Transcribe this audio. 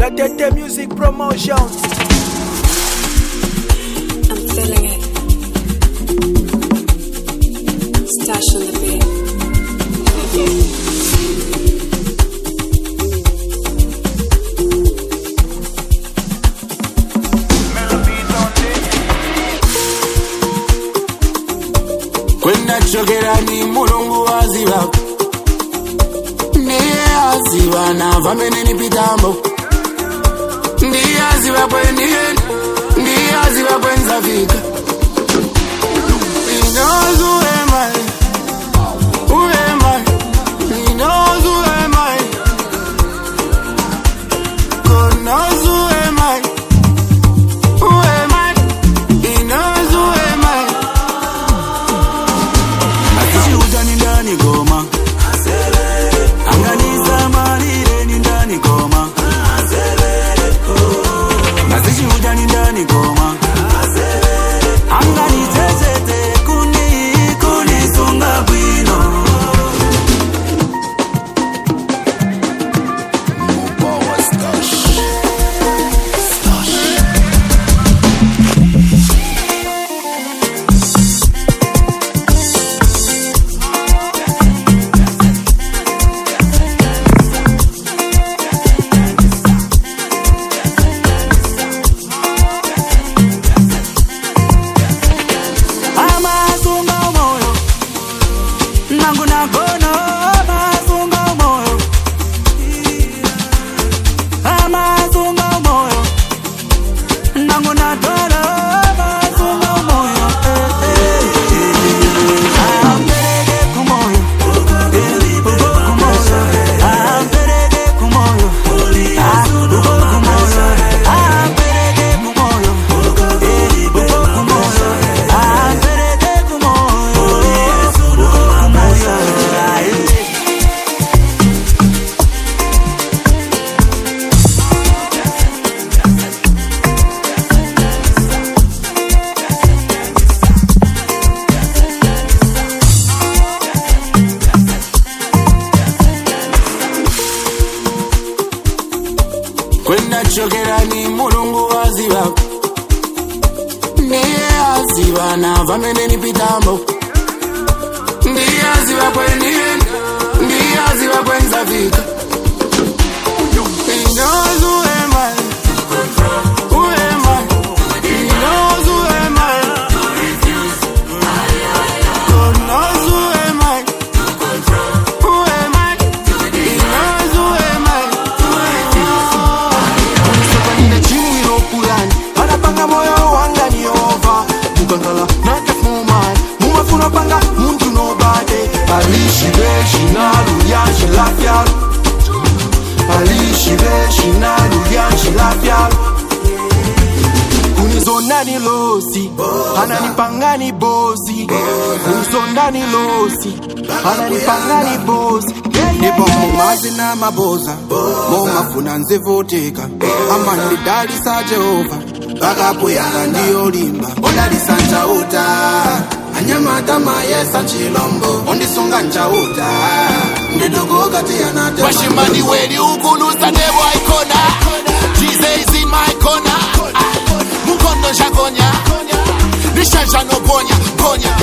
Tete Music Promotions. I'm feeling it. Stash on the beat. Kwenda chokera ni mulungu waziva ndiye aziva na vamene ni pitambo ndiye aziva kwendienda ndiye aziva kwenzafika He knows who am I, who am I, he knows who am I, God knows who am I, who am I, he knows who am I. Akishuja ni ndani goma anganiza malire ni ndani goma Akishuja ni ndani goma angani zezete kuni sunga bwino Mopawa stash Kwenda chokera ni mulungu waziva ndiye aziva na vamene ni pitambo ndiye aziva kwendienda ndiye aziva kwenzafika He knows who am I, who am I, he knows who am I, God knows who am I, who am I, he knows who am I. Anapanga moyo wanga ni over Mukangala nake fuman Mumafuna panga muntu nobody Alishi beshi nalu yanshi lafyalo Alishi beshi nalu yanshi lafyalo Kunizona ni losi Ananipanga ni bosi Kunizona ni losi Ananipanga ni bosi Nipo mumazi na maboza Mumafuna nzevoteka Amani dali sa Jehova Bagapu yanga ndiyo limba Ondali sanja uta Anyamata mayesa chilombo Ondisonga ncha uta Ndidugo kati ya nate Washimani wedi ukunusa nebo aikona Jesus is in my corner Mukondo shakonya Nishanja no ponya